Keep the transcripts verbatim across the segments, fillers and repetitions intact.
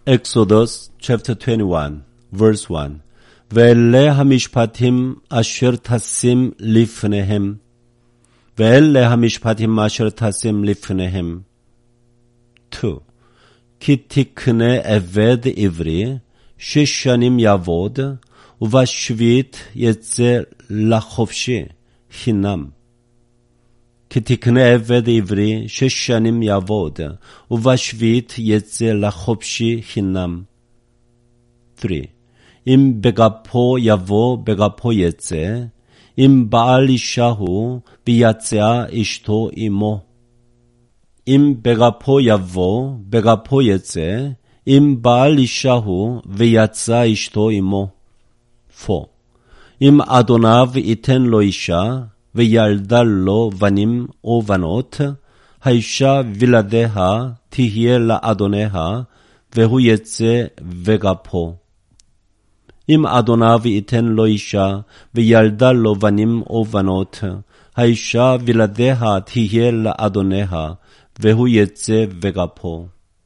Exodus chapter twenty-one, verse one. ואלה המשפטים אשר תשים לפניהם. ואלה המשפטים אשר תשים לפניהם. two. כי תקנה עבד עברי, שש שנים יעבוד, ובשביעית יצא לחופשי, חינם. כי תקנה עבד עברי, שש שנים יעבוד, ובשביעית יצא לחופשי, חינם. three. אם בגפו יבוא, בגפו יצא, אם בעל אישה הוא, ויצאה אשתו עמו. אם בגפו יבוא, בגפו יצא, אם בעל אישה הוא, ויצאה אשתו עמו. four. אם אדוניו ייתן לו אישה, וילדה לו בנים או בנות, האישה ולדיה תהיה לאדוניה, והוא יצא בגפו. אם אדוניו ייתן לו אישה, וילדה לו בנים או בנות, האישה ולדיה תהיה לאדוניה, והוא יצא בגפו.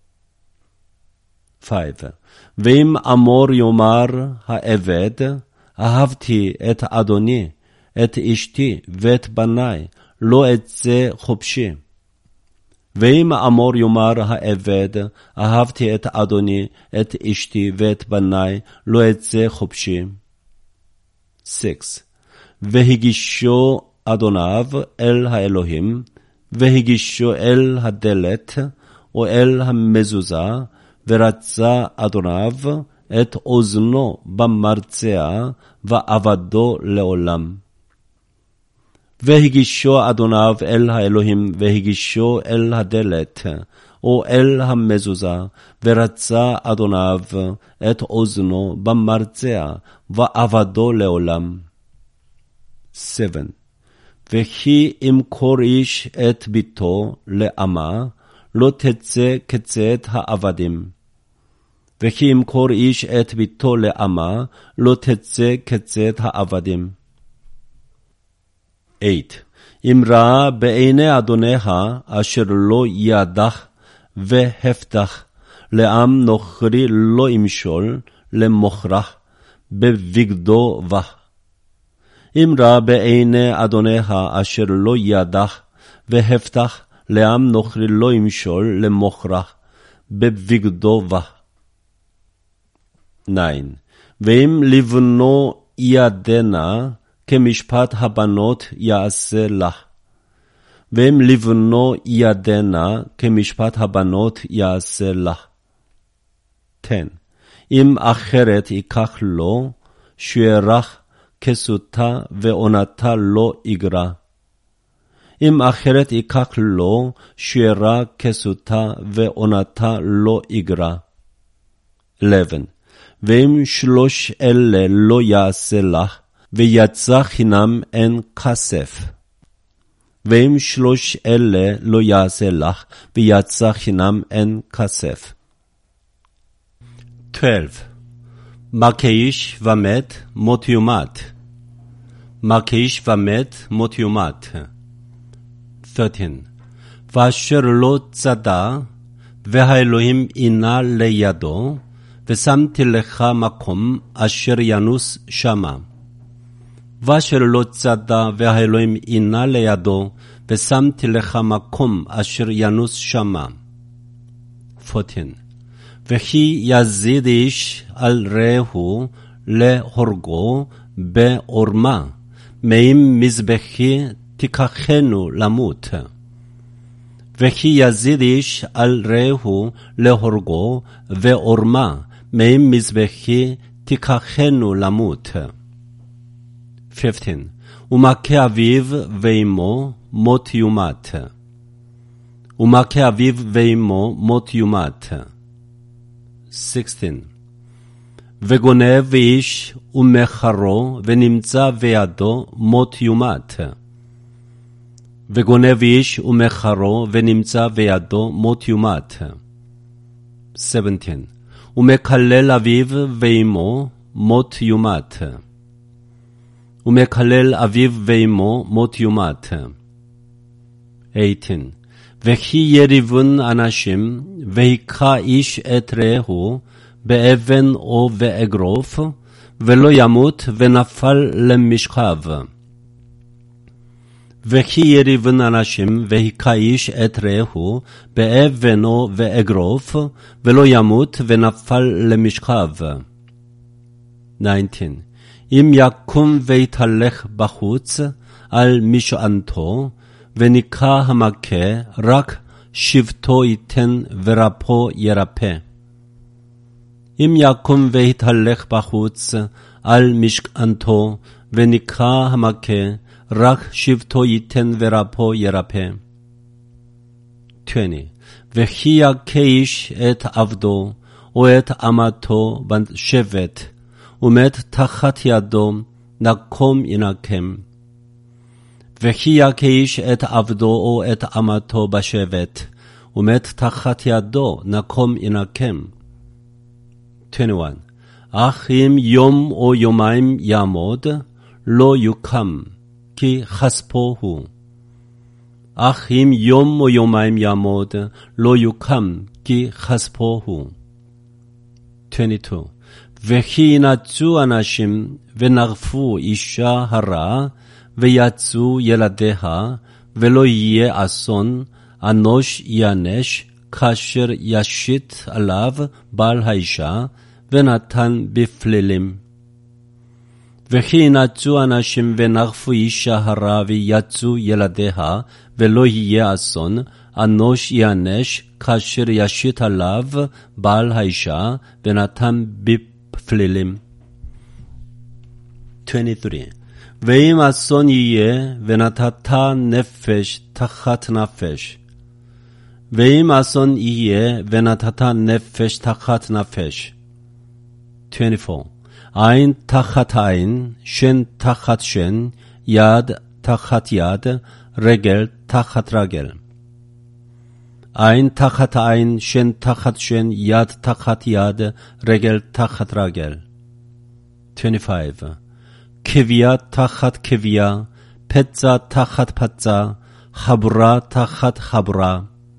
five. ואם אמור יאמר העבד, אהבתי את אדוני, את אשתי ואת בניי, לא אצא חופשי. ואם אמור יאמר העבד, אהבתי את אדוני, את אשתי ואת בניי, לא אצא חופשי. six. והגישו אדוניו אל האלוהים, והגישו אל הדלת, או אל המזוזה, ורצה אדוניו את אוזנו במרצע, ועבדו לעולם. והגישו אדוניו אל האלוהים, והגישו אל הדלת, או אל המזוזה, ורצה אדוניו את אוזנו במרצע, ועבדו לעולם. seven. וכי ימכור איש את ביתו לאמה, לא תצא כצאת העבדים. וכי ימכור איש את ביתו לאמה, לא תצא כצאת העבדים. eight. אם ראה בעיני אדוניה אשר לא ידח והפתח, לעם נוכרי לא ימשול, למוכרח, בבגדו בה. אם ראה בעיני אדוניה אשר לא ידח והפתח, לעם נוכרי לא ימשול, למוכרח, בבגדו בה. nine. ואם לבנו ידנה, כמשפט הבנות יעשה לך. ואם לבנו ידנה, כמשפט הבנות יעשה לך. ten. אם אחרת ייקח לו, שירח כסותה ועונתה לא יגרע. אם אחרת ייקח לו, שירה כסותה ועונתה לא יגרע. eleven. ואם שלוש אלה לא יעשה לך, ויצא חינם אין כסף. ואם שלוש אלה לא יעשה לך, ויצא חינם אין כסף. twelve. מכה איש ומת, מות יומת. מכה איש ומת, מות יומת. thirteen. ואשר לא צדה, והאלוהים אינה לידו, ושמתי לך מקום אשר ינוס שמה. ואשר לא צדה, והאלוהים אינה לידו, ושמתי לך מקום אשר ינוס שמה. fourteen. וכי יזיד איש על רעהו להורגו בעורמה, מאם מזבחי תיקחנו למות. וכי יזיד איש על רעהו להורגו בעורמה, מאם מזבחי תיקחנו למות. fifteen. ומכה אביו ואמו מות יומת. ומכה אביו ואמו מות יומת. sixteen. וגונב איש ומחרו ונמצא בידו מות יומת. וגונב איש ומחרו ונמצא בידו מות יומת. seventeen. ומקלל אביו ואמו מות יומת. ומקלל אביו ואמו מות יומת. eighteen. וכי יריבון אנשים, והיכה איש את רעהו, באבן או באגרוף, ולא ימות ונפל למשכב. וכי יריבון אנשים, והיכה איש את רעהו, באבן או באגרוף, ולא ימות ונפל למשכב. תשע עשרה. אם יקום ויתהלך בחוץ על משענתו, וניקה המכה, רק שבטו ייתן ורפו ירפא. אם יקום ויתהלך בחוץ על משענתו, וניקה המכה, רק שבטו ייתן ורפו ירפא. עשרים. וכי יכה איש את עבדו, או את אמתו בשבט, ומת תחת ידו, נקום ינקם. וכי יכה איש את עבדו או את אמתו בשבט, ומת תחת ידו, נקום ינקם. עשרים ואחת. אך אם יום או יומיים יעמוד, לא יוקם, כי כספו הוא. אך אם יום או יומיים יעמוד, לא יוקם, כי כספו הוא. עשרים ושתיים. וכי ינצו אנשים ונרפו אישה הרע, ויצאו ילדיה, ולא יהיה אסון, אנוש יענש, כאשר ישית עליו בעל האישה, ונתן בפלילים. וכי ינצו אנשים ונרפו אישה הרע, ויצאו ילדיה, ולא יהיה אסון, אנוש יענש, כאשר ישית עליו בעל האישה, ונתן בפלילים. עשרים ושלוש. ואם אסון יהיה, ונתת נפש תחת נפש. ואם אסון יהיה, ונתת נפש תחת נפש. עשרים וארבע. עין תחת עין, שן תחת שן, יד תחת יד, רגל תחת רגל. עין תחת עין, שן תחת שן, יד תחת יד, רגל תחת רגל. עשרים וחמש. כביה תחת כביה, פצע תחת פצע, חבורה תחת חבורה.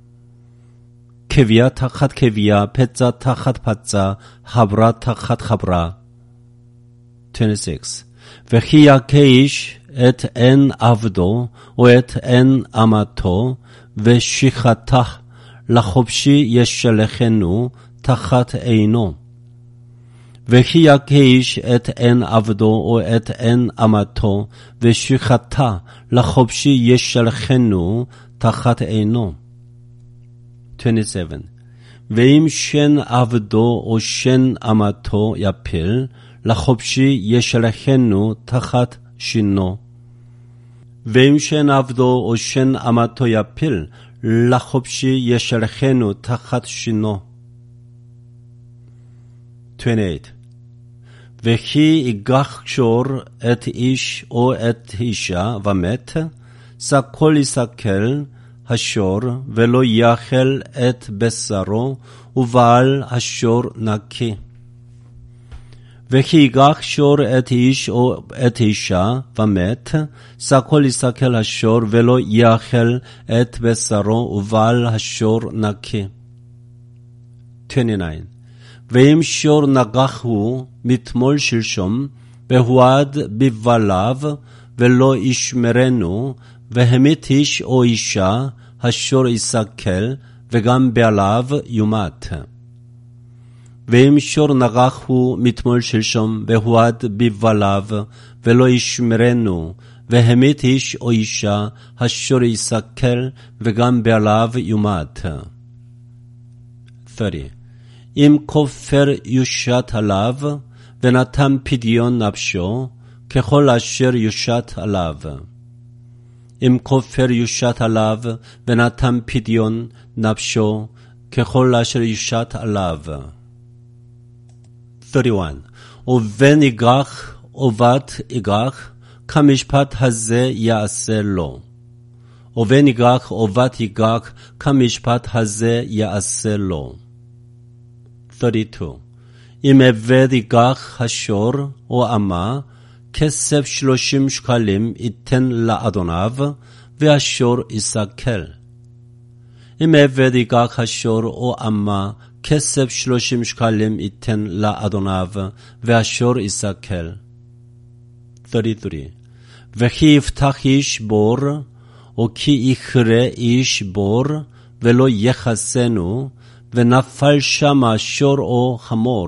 כביה תחת כביה, פצע תחת פצע, חבורה תחת חבורה. עשרים ושש. וכי יכה איש את עין עבדו, או את עין אמתו, ושחתה לחופשי ישלחנו תחת עינו. וכי יכה איש את עין עבדו או את עין אמתו, ושחתה לחופשי ישלחנו תחת עינו. עשרים ושבע. ואם שן עבדו או שן אמתו יפיל, לחופשי ישלחנו תחת שינו. ואם שן עבדו או שן אמתו יפיל, לחופשי ישלחנו תחת שינו. עשרים ושמונה. וכי יגח שור את איש או את אישה ומת, סקול יסקל השור ולא יאכל את בשרו, ובעל השור נקי. וכי יגח שור את איש או את אישה ומת, סקול יסקל השור ולא יאכל את בשרו, ובעל השור נקי. עשרים ותשע. ואם שור נגח הוא מתמול שלשום, והועד בבעליו, ולא ישמרנו, והמית איש או אישה, השור יסקל, וגם בעליו יומת. ואם שור נגח הוא מתמול שלשום, והועד בבעליו, ולא ישמרנו, והמית איש או אישה, השור יסקל, וגם בעליו יומת. שלושים. אם כופר יושת עליו, ונתן פדיון נפשו, ככל אשר יושת עליו. אם כופר יושת עליו, ונתן פדיון נפשו, ככל אשר יושת עליו. שלושים ואחת. ובן יגח, ובת יגח, כמשפט הזה יעשה לו. ובן יגח, ובת יגח, כמשפט הזה יעשה לו. שלושים ושתיים. אם עבד יגח השור או אמה, כסף שלושים שקלים ייתן לאדוניו, והשור יסקל. אם עבד ייקח השור או אמה, כסף שלושים שקלים ייתן לאדוניו, והשור יסכל. שלושים ושלוש. וכי יפתח איש בור, או כי יכרה איש בור, ולא יחסנו, ונפל שם שור או חמור.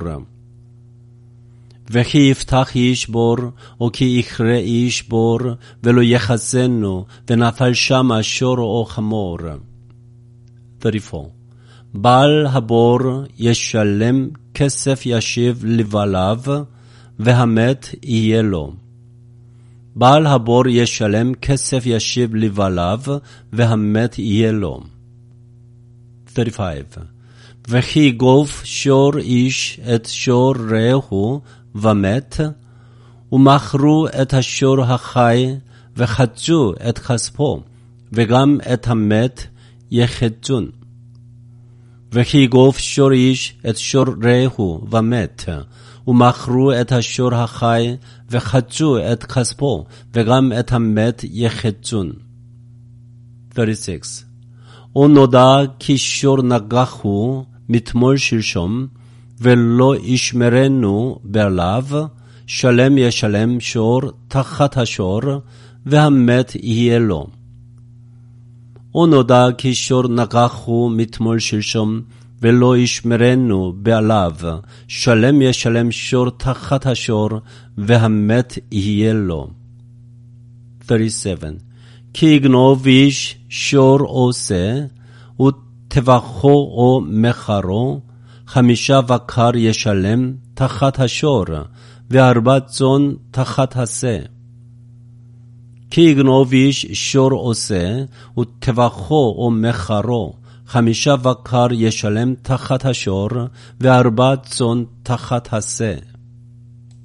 וכי יפתח איש בור, או כי יכרה איש בור, ולא יחסנו, ונפל שם שור או חמור. שלושים וארבע. בעל הבור ישלם כסף ישיב לבעליו, והמת יהיה לו. בעל הבור ישלם כסף ישיב לבעליו, והמת יהיה לו. שלושים וחמש. וכי יגוף שור איש את שור רעהו ומת, ומכרו את השור החי, וחצו את כספו, וגם את המת יחצון. וכי יגוף שור איש את שור רעהו ומת, ומכרו את השור החי, וחצו את כספו, וגם את המת יחצון. שלושים ושש. ונודע כי שור נגחו מתמול שלשום, ולא ישמרנו בעליו, שלם ישלם שור תחת השור, והמת יהיה לו. ונודע כי שור נגחו מתמול שלשום, ולא ישמרנו בעליו, שלם ישלם שור תחת השור, והמת יהיה לו. שלושים ושבע. כי יגנוב איש שור עושה, וטבחו או מחרו, חמישה בקר ישלם תחת השור, וארבע צאן תחת השה. כי יגנוב איש שור עושה, וטבחו או מחרו, חמישה בקר ישלם תחת השור, וארבע צאן תחת השה.